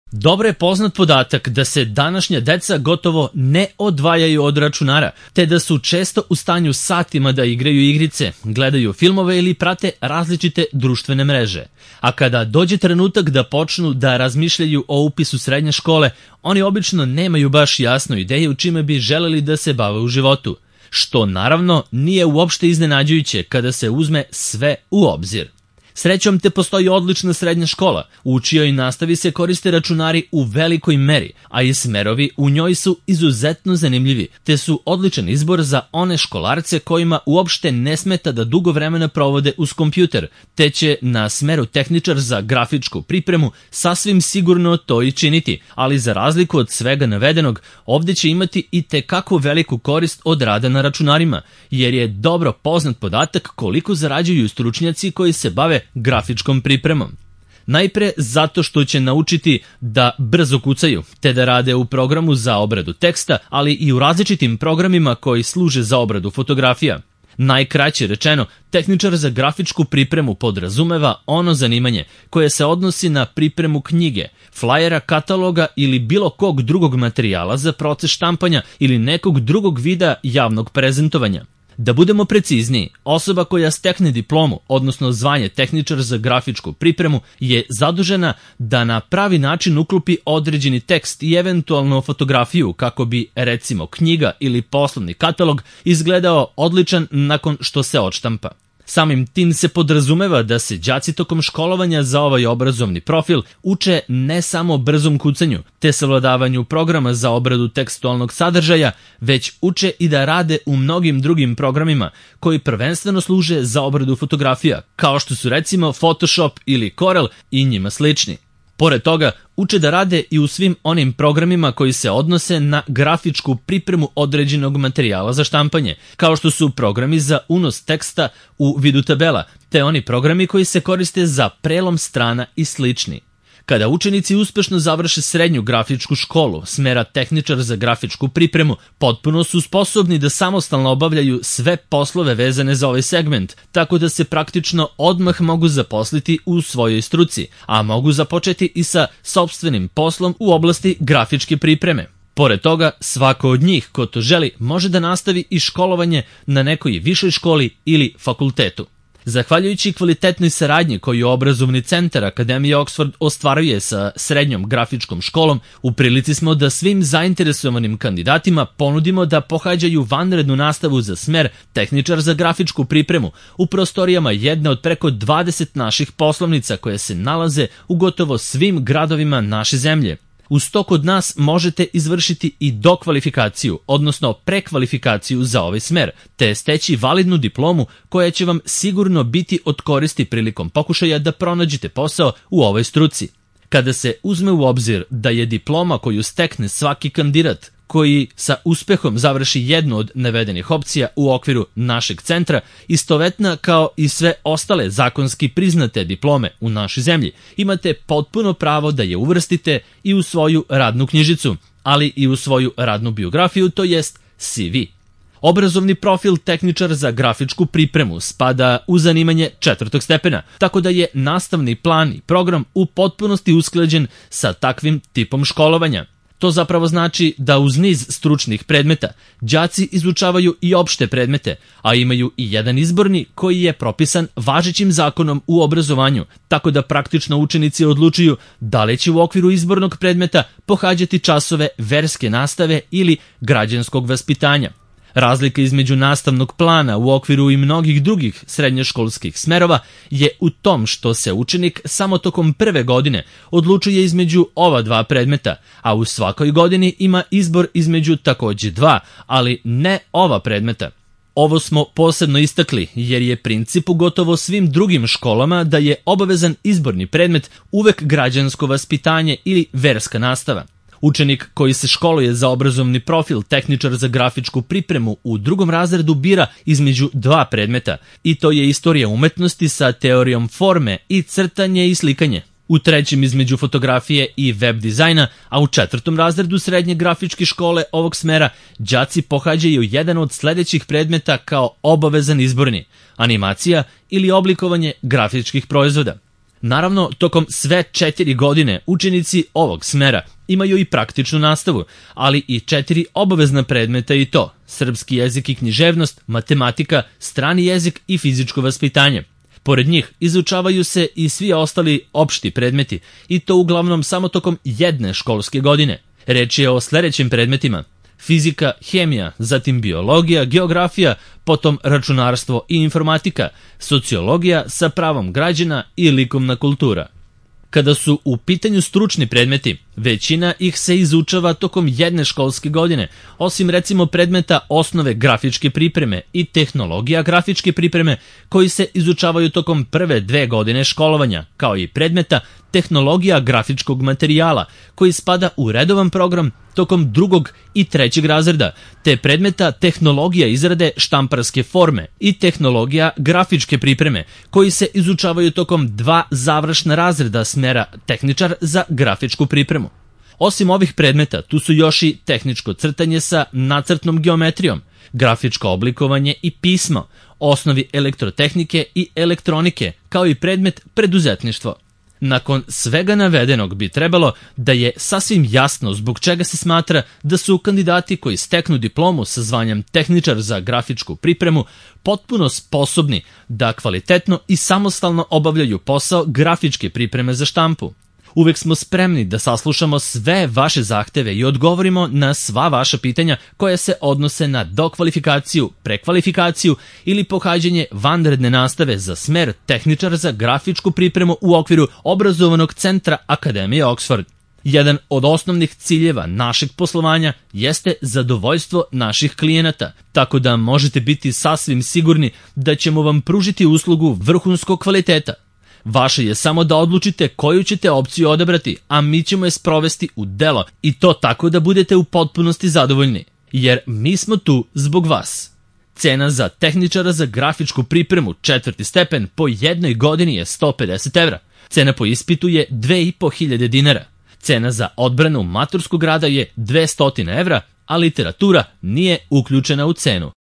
Dobro je poznat podatak da se današnja deca gotovo ne odvajaju od računara, te da su često u stanju satima da igraju igrice, gledaju filmove ili prate različite društvene mreže. A kada dođe trenutak da počnu da razmišljaju o upisu srednje škole, oni obično nemaju baš jasnu ideju čime bi želeli da se bave u životu, što naravno nije uopšte iznenađujuće kada se uzme sve u obzir. Srećom te postoji odlična srednja škola, u čijoj nastavi se koriste računari u velikoj meri, a i smerovi u njoj su izuzetno zanimljivi, te su odličan izbor za one školarce kojima uopšte ne smeta da dugo vremena provode uz kompjuter, te će na smeru tehničar za grafičku pripremu sasvim sigurno to i činiti, ali za razliku od svega navedenog, ovdje će imati i tekako veliku korist od rada na računarima, jer je dobro poznat podatak koliko zarađuju stručnjaci koji se bave grafičkom pripremom. Najpre zato što će naučiti da brzo kucaju, te da rade u programu za obradu teksta, ali i u različitim programima koji služe za obradu fotografija. Najkraće rečeno, tehničar za grafičku pripremu podrazumeva ono zanimanje koje se odnosi na pripremu knjige, flajera, kataloga ili bilo kog drugog materijala za proces štampanja ili nekog drugog vida javnog prezentovanja. Da budemo precizniji, osoba koja stekne diplomu, odnosno zvanje tehničar za grafičku pripremu, je zadužena da na pravi način uklopi određeni tekst i eventualno fotografiju kako bi, recimo, knjiga ili poslovni katalog izgledao odličan nakon što se odštampa. Samim tim se podrazumeva da se đaci tokom školovanja za ovaj obrazovni profil uče ne samo brzom kucanju, te savladavanju programa za obradu tekstualnog sadržaja, već uče i da rade u mnogim drugim programima koji prvenstveno služe za obradu fotografija, kao što su recimo Photoshop ili Corel i njima slični. Pored toga, uče da rade i u svim onim programima koji se odnose na grafičku pripremu određenog materijala za štampanje, kao što su programi za unos teksta u vidu tabela, te oni programi koji se koriste za prelom strana i slični. Kada učenici uspešno završe srednju grafičku školu, smera tehničar za grafičku pripremu, potpuno su sposobni da samostalno obavljaju sve poslove vezane za ovaj segment, tako da se praktično odmah mogu zaposliti u svojoj struci, a mogu započeti i sa sopstvenim poslom u oblasti grafičke pripreme. Pored toga, svako od njih ko to želi može da nastavi i školovanje na nekoj višoj školi ili fakultetu. Zahvaljujući kvalitetnoj saradnji koju obrazovni centar Akademije Oxford ostvaruje sa srednjom grafičkom školom, u prilici smo da svim zainteresovanim kandidatima ponudimo da pohađaju vanrednu nastavu za smer tehničar za grafičku pripremu u prostorijama jedne od preko 20 naših poslovnica koje se nalaze u gotovo svim gradovima naše zemlje. Uz to kod nas možete izvršiti i dokvalifikaciju, odnosno prekvalifikaciju za ovaj smer, te steći validnu diplomu koja će vam sigurno biti od koristi prilikom pokušaja da pronađete posao u ovoj struci. Kada se uzme u obzir da je diploma koju stekne svaki kandidat koji sa uspehom završi jednu od navedenih opcija u okviru našeg centra, istovetna kao i sve ostale zakonski priznate diplome u našoj zemlji, imate potpuno pravo da je uvrstite i u svoju radnu knjižicu, ali i u svoju radnu biografiju, to jest CV. Obrazovni profil tehničar za grafičku pripremu spada u zanimanje 4. stepena, tako da je nastavni plan i program u potpunosti usklađen sa takvim tipom školovanja. To zapravo znači da uz niz stručnih predmeta đaci izučavaju i opšte predmete, a imaju i jedan izborni koji je propisan važećim zakonom u obrazovanju, tako da praktično učenici odlučuju da li će u okviru izbornog predmeta pohađati časove verske nastave ili građanskog vaspitanja. Razlika između nastavnog plana u okviru i mnogih drugih srednjoškolskih smerova je u tom što se učenik samo tokom prve godine odlučuje između ova dva predmeta, a u svakoj godini ima izbor između takođe dva, ali ne ova predmeta. Ovo smo posebno istakli jer je princip u gotovo svim drugim školama da je obavezan izborni predmet uvek građansko vaspitanje ili verska nastava. Učenik koji se školuje za obrazovni profil tehničar za grafičku pripremu u 2. razredu bira između dva predmeta, i to je istorija umetnosti sa teorijom forme i crtanje i slikanje. U 3. između fotografije i web dizajna, a u 4. razredu srednje grafičke škole ovog smera đaci pohađaju jedan od sledećih predmeta kao obavezan izborni: animacija ili oblikovanje grafičkih proizvoda. Naravno, tokom sve 4 godine učenici ovog smera imaju i praktičnu nastavu, ali i 4 obavezna predmeta i to: srpski jezik i književnost, matematika, strani jezik i fizičko vaspitanje. Pored njih izučavaju se i svi ostali opšti predmeti i to uglavnom samo tokom jedne školske godine. Reč je o sledećim predmetima: fizika, hemija, zatim biologija, geografija, potom računarstvo i informatika, sociologija sa pravom građana i likovna kultura. Kada su u pitanju stručni predmeti, većina ih se izučava tokom jedne školske godine, osim recimo predmeta osnove grafičke pripreme i tehnologija grafičke pripreme koji se izučavaju tokom prve 2 godine školovanja, kao i predmeta tehnologija grafičkog materijala koji spada u redovan program tokom 2. i 3. razreda, te predmeta tehnologija izrade štamparske forme i tehnologija grafičke pripreme koji se izučavaju tokom 2 završna razreda smera tehničar za grafičku pripremu. Osim ovih predmeta, tu su još i tehničko crtanje sa nacrtnom geometrijom, grafičko oblikovanje i pismo, osnovi elektrotehnike i elektronike, kao i predmet preduzetništvo. Nakon svega navedenog bi trebalo da je sasvim jasno zbog čega se smatra da su kandidati koji steknu diplomu sa zvanjem tehničar za grafičku pripremu potpuno sposobni da kvalitetno i samostalno obavljaju posao grafičke pripreme za štampu. Uvek smo spremni da saslušamo sve vaše zahteve i odgovorimo na sva vaša pitanja koja se odnose na dokvalifikaciju, prekvalifikaciju ili pohađanje vanredne nastave za smer tehničar za grafičku pripremu u okviru obrazovanog centra Akademije Oxford. Jedan od osnovnih ciljeva našeg poslovanja jeste zadovoljstvo naših klijenata, tako da možete biti sasvim sigurni da ćemo vam pružiti uslugu vrhunskog kvaliteta. Vaše je samo da odlučite koju ćete opciju odabrati, a mi ćemo je sprovesti u delo i to tako da budete u potpunosti zadovoljni, jer mi smo tu zbog vas. Cena za tehničara za grafičku pripremu 4. stepen po jednoj godini je 150 evra. Cena po ispitu je 2500 dinara. Cena za odbranu maturskog rada je 200 evra, a literatura nije uključena u cenu.